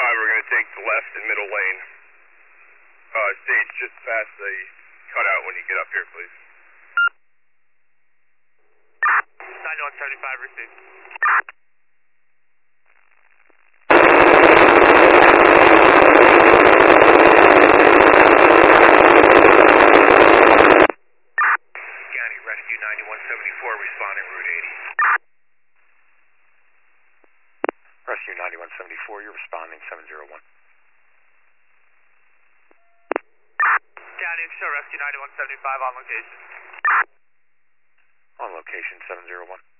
we're going to take the left in middle lane. Stage just past the cutout when you get up here, please. 9175, received. County Rescue 9174, responding Route 80. Rescue 9174, you're responding 701. County Show Rescue 9175 on location. On location 701.